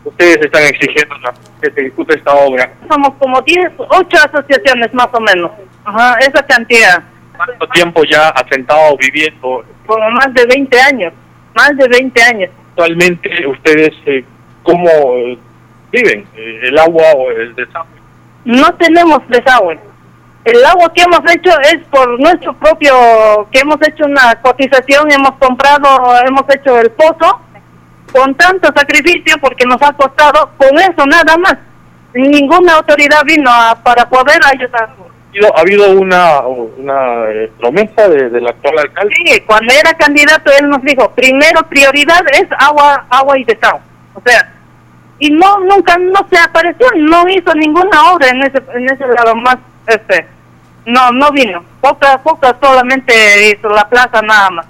ustedes están exigiendo que se ejecute esta obra. Somos como 8 asociaciones más o menos. Ajá, esa cantidad. ¿Cuánto tiempo ya ha sentado viviendo? Como más de 20 años. Más de 20 años. Actualmente ustedes, ¿cómo viven? ¿El agua o el desagüe? No tenemos desagüe. El agua que hemos hecho es por nuestro propio, que hemos hecho una cotización, hemos comprado, hemos hecho el pozo con tanto sacrificio porque nos ha costado con eso nada más. Ninguna autoridad vino para poder ayudar. ¿Ha habido una promesa del actual alcalde? Sí, cuando era candidato él nos dijo, primero prioridad es agua y desagüe. O sea, y nunca se apareció, no hizo ninguna obra en ese lado más, no vino. Poca solamente hizo la plaza nada más.